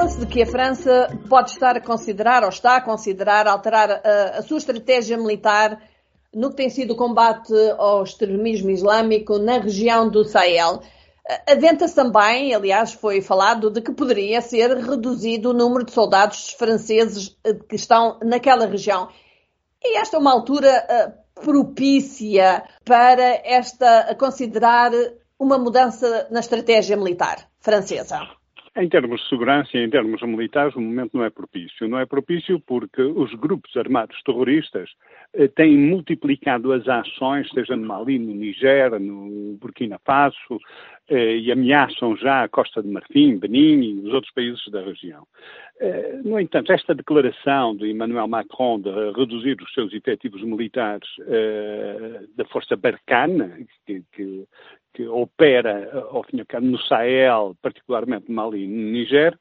Fala-se de que a França pode estar a considerar, ou está a considerar, alterar a sua estratégia militar no que tem sido o combate ao extremismo islâmico na região do Sahel. Aventa-se também, aliás, foi falado de que poderia ser reduzido o número de soldados franceses que estão naquela região. E esta é uma altura propícia para considerar uma mudança na estratégia militar francesa? Em termos de segurança e em termos militares, o momento não é propício. Não é propício porque os grupos armados terroristas têm multiplicado as ações, seja no Mali, no Niger, no Burkina Faso, e ameaçam já a Costa de Marfim, Benin e os outros países da região. No entanto, esta declaração de Emmanuel Macron de reduzir os seus efetivos militares da Força Barkhane, que opera, ao fim e ao cabo, no Sahel, particularmente no Mali e no Niger,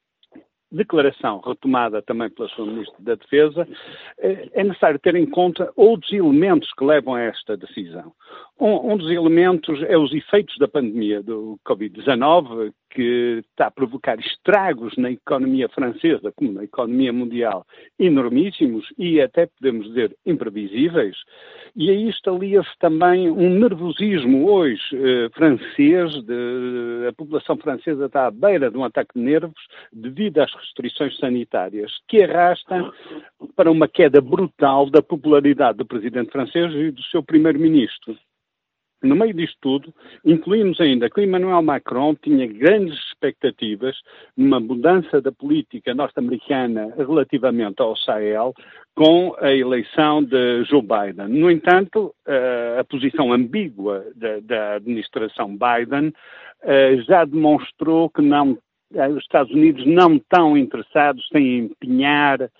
declaração retomada também pela sua Ministra da Defesa, é necessário ter em conta outros elementos que levam a esta decisão. Um dos elementos é os efeitos da pandemia do Covid-19, que está a provocar estragos na economia francesa, como na economia mundial, enormíssimos e até, podemos dizer, imprevisíveis. E a isto alia-se também um nervosismo hoje francês, a população francesa está à beira de um ataque de nervos devido às restrições sanitárias, que arrasta para uma queda brutal da popularidade do presidente francês e do seu primeiro-ministro. No meio disto tudo, incluímos ainda que Emmanuel Macron tinha grandes expectativas numa mudança da política norte-americana relativamente ao Sahel com a eleição de Joe Biden. No entanto, a posição ambígua da administração Biden já demonstrou que os Estados Unidos não estão interessados em empenhar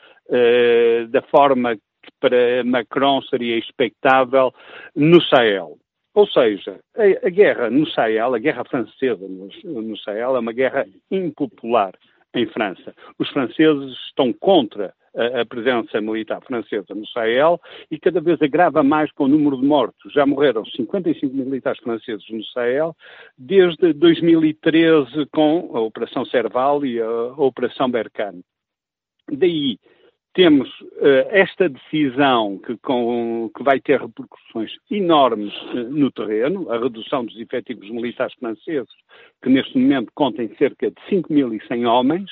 da forma que para Macron seria expectável no Sahel. Ou seja, a guerra no Sahel, a guerra francesa no Sahel é uma guerra impopular em França. Os franceses estão contra a presença militar francesa no Sahel e cada vez agrava mais com o número de mortos. Já morreram 55 militares franceses no Sahel desde 2013 com a Operação Serval e a Operação Barkhane. Daí temos esta decisão que vai ter repercussões enormes no terreno, a redução dos efetivos militares franceses, que neste momento contem cerca de 5.100 homens,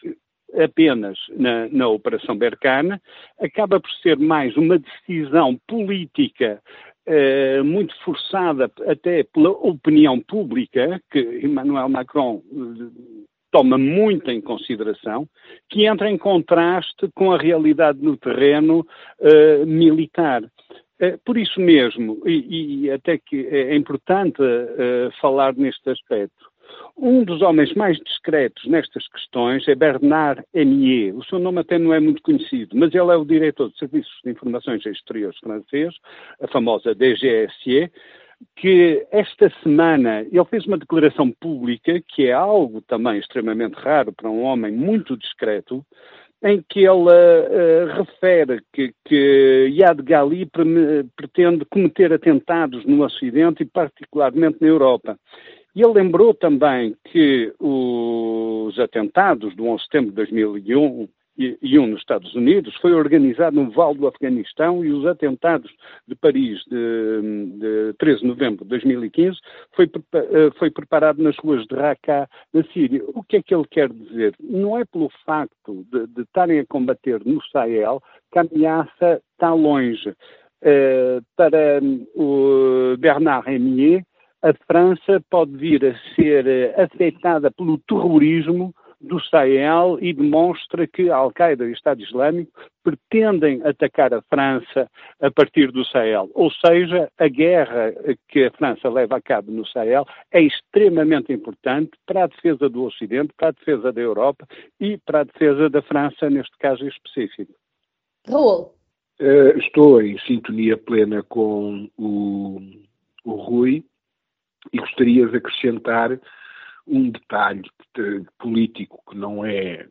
apenas na Operação Barkhane, acaba por ser mais uma decisão política muito forçada até pela opinião pública, que Emmanuel Macron toma muito em consideração, que entra em contraste com a realidade no terreno militar. Por isso mesmo, e até que é importante falar neste aspecto, um dos homens mais discretos nestas questões é Bernard Emier. O seu nome até não é muito conhecido, mas ele é o diretor de Serviços de Informações Exteriores francês, a famosa DGSE, que esta semana ele fez uma declaração pública, que é algo também extremamente raro para um homem muito discreto, em que ele refere que Yad Ghali pretende cometer atentados no Ocidente e particularmente na Europa. E ele lembrou também que os atentados do 11 de setembro de 2001 nos Estados Unidos foi organizado no Vale do Afeganistão e os atentados de Paris de 13 de novembro de 2015 foi preparado nas ruas de Raqqa, na Síria. O que é que ele quer dizer? Não é pelo facto de estarem a combater no Sahel que a ameaça está longe. Para o Bernard Emier, a França pode vir a ser afetada pelo terrorismo do Sahel e demonstra que a Al-Qaeda e o Estado Islâmico pretendem atacar a França a partir do Sahel. Ou seja, a guerra que a França leva a cabo no Sahel é extremamente importante para a defesa do Ocidente, para a defesa da Europa e para a defesa da França, neste caso específico. Raul. Estou em sintonia plena com o Rui e gostaria de acrescentar um detalhe político que não é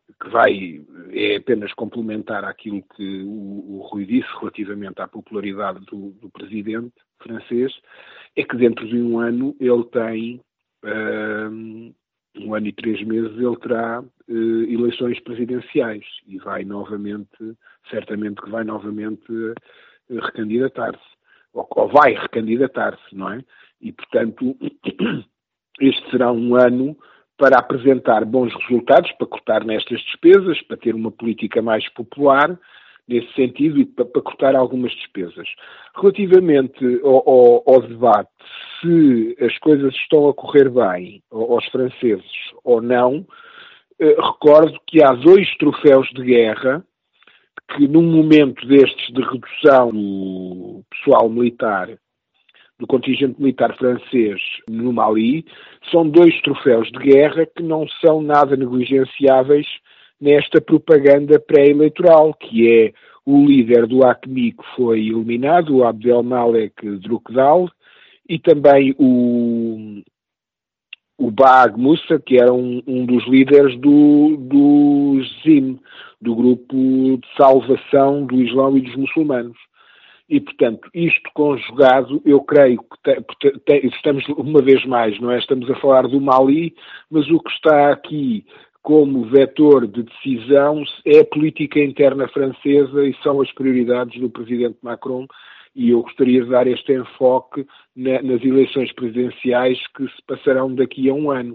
apenas complementar àquilo que o Rui disse relativamente à popularidade do presidente francês, é que dentro de um ano ele tem um ano e 3 meses, ele terá eleições presidenciais e vai novamente, certamente que vai novamente recandidatar-se, ou vai recandidatar-se, não é? E, portanto, este será um ano para apresentar bons resultados, para cortar nestas despesas, para ter uma política mais popular, nesse sentido, e para cortar algumas despesas. Relativamente ao debate, se as coisas estão a correr bem aos franceses ou não, recordo que há 2 troféus de guerra que, num momento destes de redução do pessoal militar, do contingente militar francês no Mali, são 2 troféus de guerra que não são nada negligenciáveis nesta propaganda pré-eleitoral, que é o líder do AQMI que foi eliminado, o Abdelmalek Drukdal, e também o Baag Moussa, que era um dos líderes do ZIM, do Grupo de Salvação do Islão e dos Muçulmanos. E, portanto, isto conjugado, eu creio que estamos, uma vez mais, não é? Estamos a falar do Mali, mas o que está aqui como vetor de decisão é a política interna francesa e são as prioridades do presidente Macron, e eu gostaria de dar este enfoque nas eleições presidenciais que se passarão daqui a um ano.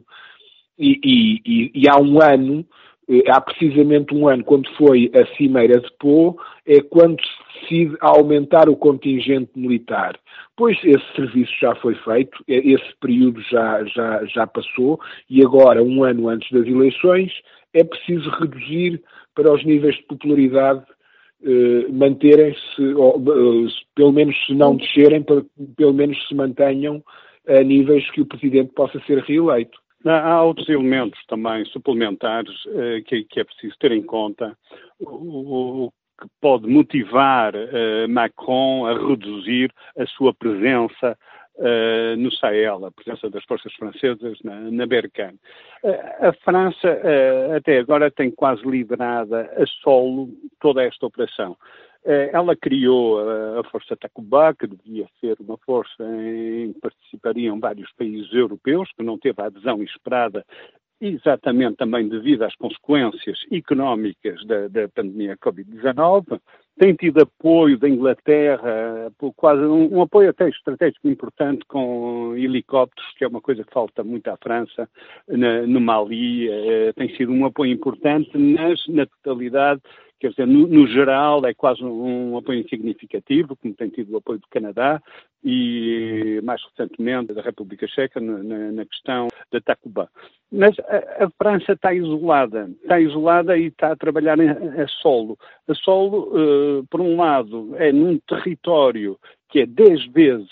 E há um ano, há precisamente um ano, quando foi a Cimeira de Pau, é quando se decide aumentar o contingente militar. Pois esse serviço já foi feito, esse período já passou, e agora, um ano antes das eleições, é preciso reduzir para os níveis de popularidade manterem-se, ou pelo menos se não descerem, pelo menos se mantenham a níveis que o Presidente possa ser reeleito. Há outros elementos também suplementares que é preciso ter em conta. O que pode motivar Macron a reduzir a sua presença no Sahel, a presença das forças francesas na Berkane. A França até agora tem quase liderada a solo toda esta operação. Ela criou a Força Takuba, que devia ser uma força em que participariam vários países europeus, que não teve a adesão esperada, exatamente também devido às consequências económicas da pandemia Covid-19. Tem tido apoio da Inglaterra, quase um apoio até estratégico importante com helicópteros, que é uma coisa que falta muito à França no Mali. Tem sido um apoio importante, mas na totalidade, quer dizer, no geral, é quase um apoio significativo, como tem tido o apoio do Canadá e, mais recentemente, da República Checa na questão da Takuba. Mas a França está isolada e está a trabalhar a solo. A solo, por um lado, é num território que é 10 vezes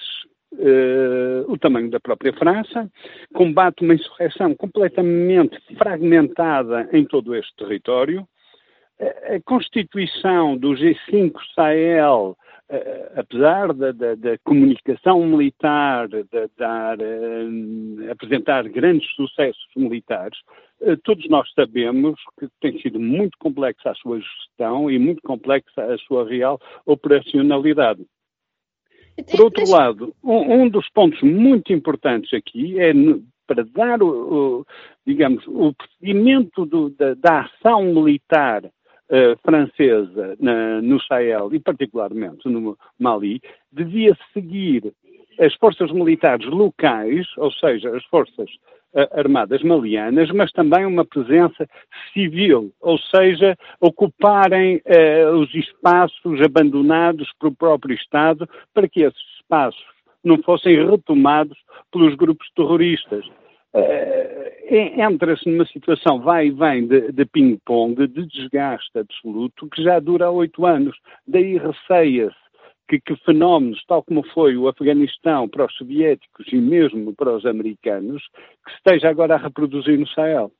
o tamanho da própria França, combate uma insurreição completamente fragmentada em todo este território. A constituição do G5 Sahel, apesar da comunicação militar, de apresentar grandes sucessos militares, todos nós sabemos que tem sido muito complexa a sua gestão e muito complexa a sua real operacionalidade. Por outro lado, um dos pontos muito importantes aqui é para dar, digamos, o procedimento da ação militar francesa no Sahel e particularmente no Mali, devia seguir as forças militares locais, ou seja, as forças armadas malianas, mas também uma presença civil, ou seja, ocuparem os espaços abandonados pelo próprio Estado para que esses espaços não fossem retomados pelos grupos terroristas. Entra-se numa situação vai e vem de ping-pong, de desgaste absoluto, que já dura 8 anos. Daí receia-se que fenómenos, tal como foi o Afeganistão para os soviéticos e mesmo para os americanos, que se esteja agora a reproduzir no Sahel.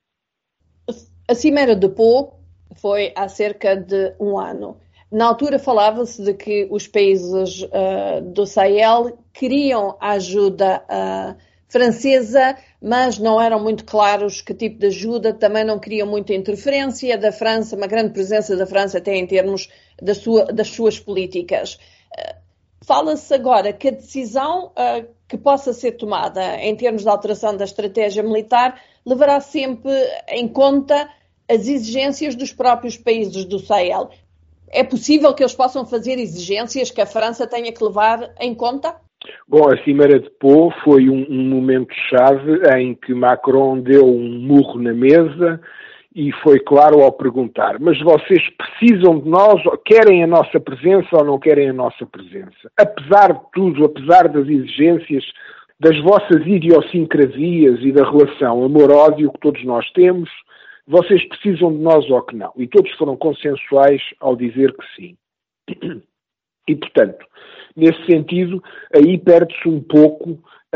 A Cimeira de Pau foi há cerca de um ano. Na altura falava-se de que os países do Sahel queriam a ajuda francesa, mas não eram muito claros que tipo de ajuda, também não queriam muita interferência da França, uma grande presença da França até em termos das suas políticas. Fala-se agora que a decisão que possa ser tomada em termos de alteração da estratégia militar levará sempre em conta as exigências dos próprios países do Sahel. É possível que eles possam fazer exigências que a França tenha que levar em conta? Bom, a Cimeira de Pau foi um momento-chave em que Macron deu um murro na mesa e foi claro ao perguntar: mas vocês precisam de nós, querem a nossa presença ou não querem a nossa presença? Apesar de tudo, apesar das exigências, das vossas idiosincrasias e da relação amor-ódio que todos nós temos, vocês precisam de nós ou que não? E todos foram consensuais ao dizer que sim. E, portanto, nesse sentido, aí perde-se um pouco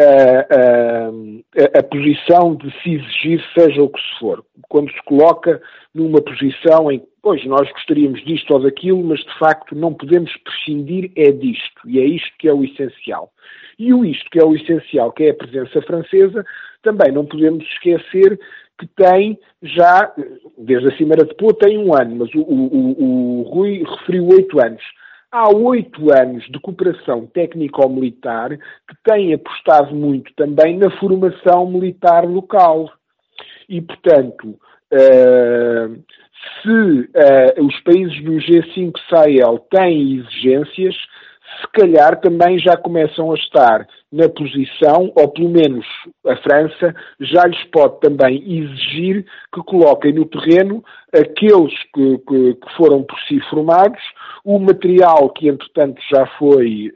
a posição de se exigir seja o que se for. Quando se coloca numa posição em que, pois, nós gostaríamos disto ou daquilo, mas de facto não podemos prescindir disto. E é isto que é o essencial. E isto que é o essencial, que é a presença francesa, também não podemos esquecer que tem já, desde a Cimeira de Pau, tem 1 ano, mas o Rui referiu 8 anos. Há 8 anos de cooperação técnico-militar que têm apostado muito também na formação militar local. E, portanto, se os países do G5 Sahel têm exigências, se calhar também já começam a estar na posição, ou pelo menos a França, já lhes pode também exigir que coloquem no terreno aqueles que foram por si formados, o material que, entretanto, já foi,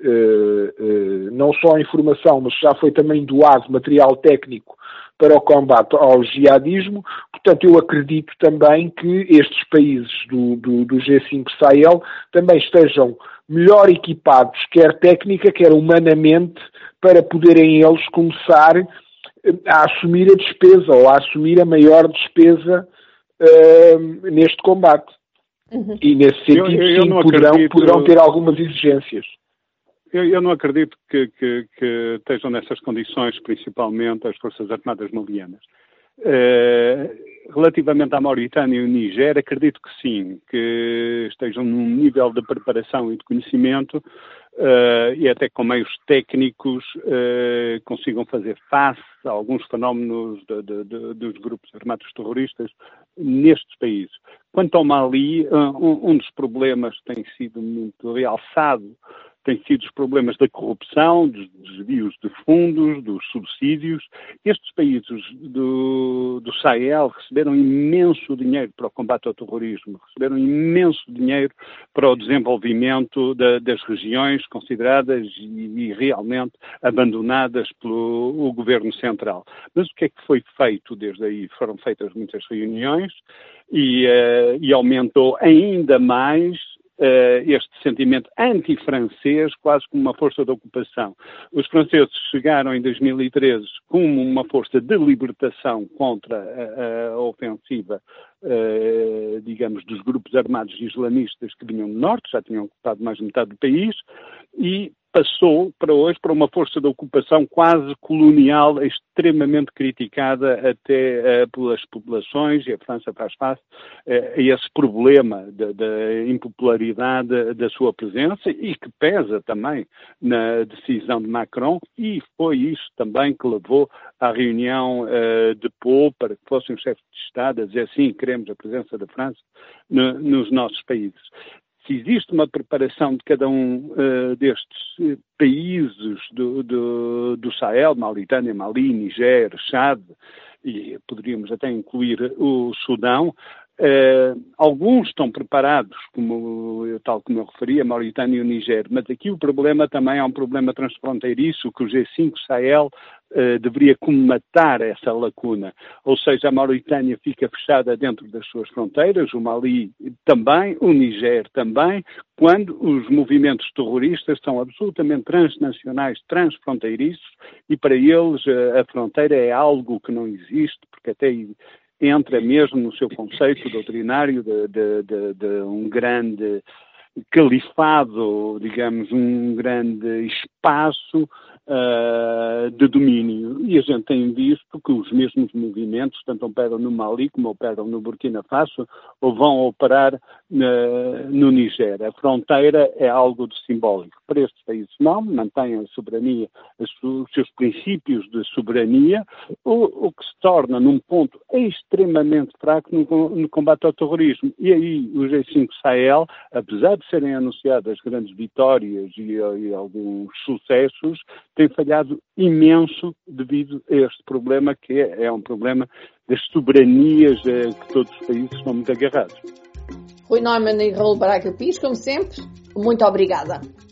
não só em formação, mas já foi também doado, material técnico, para o combate ao jihadismo. Portanto, eu acredito também que estes países do G5 Sahel também estejam melhor equipados, quer técnica, quer humanamente, para poderem eles começar a assumir a despesa ou a assumir a maior despesa neste combate. Uhum. E nesse sentido, sim, poderão ter algumas exigências. Eu não acredito que estejam nessas condições, principalmente as Forças Armadas malianas. Relativamente à Mauritânia e ao Niger, acredito que sim, que estejam num nível de preparação e de conhecimento e até com meios técnicos consigam fazer face a alguns fenómenos dos grupos armados terroristas nestes países. Quanto ao Mali, um dos problemas tem sido muito realçado, tem sido os problemas da corrupção, dos desvios de fundos, dos subsídios. Estes países do Sahel receberam imenso dinheiro para o combate ao terrorismo, receberam imenso dinheiro para o desenvolvimento das regiões consideradas e realmente abandonadas pelo governo central. Mas o que é que foi feito desde aí? Foram feitas muitas reuniões e aumentou ainda mais este sentimento anti-francês, quase como uma força de ocupação. Os franceses chegaram em 2013 como uma força de libertação contra a ofensiva, digamos, dos grupos armados islamistas que vinham do norte, já tinham ocupado mais de metade do país, e passou para hoje para uma força de ocupação quase colonial, extremamente criticada até pelas populações, e a França faz face a esse problema da impopularidade da sua presença e que pesa também na decisão de Macron, e foi isso também que levou à reunião de Pau para que fossem os chefes de Estado a dizer sim, queremos a presença da França nos nossos países. Se existe uma preparação de cada um destes países do Sahel, Mauritânia, Mali, Niger, Chad, e poderíamos até incluir o Sudão, alguns estão preparados, tal como eu referi, a Mauritânia e o Niger, mas aqui o problema também é um problema transfronteiriço, que o G5 Sahel deveria comatar essa lacuna. Ou seja, a Mauritânia fica fechada dentro das suas fronteiras, o Mali também, o Niger também, quando os movimentos terroristas são absolutamente transnacionais, transfronteiriços, e para eles a fronteira é algo que não existe, porque até entra mesmo no seu conceito doutrinário de um grande califado, digamos, um grande espaço de domínio. E a gente tem visto que os mesmos movimentos, tanto operam no Mali como operam no Burkina Faso, ou vão operar no Niger. A fronteira é algo de simbólico. Para estes países não, mantêm a soberania, os seus princípios de soberania, o que se torna num ponto extremamente fraco no combate ao terrorismo. E aí o G5 Sahel, apesar de serem anunciadas grandes vitórias e alguns sucessos, tem falhado imenso devido a este problema, que é um problema das soberanias que todos os países estão muito agarrados. Rui Neumann e Raul Braga Pires, como sempre, muito obrigada.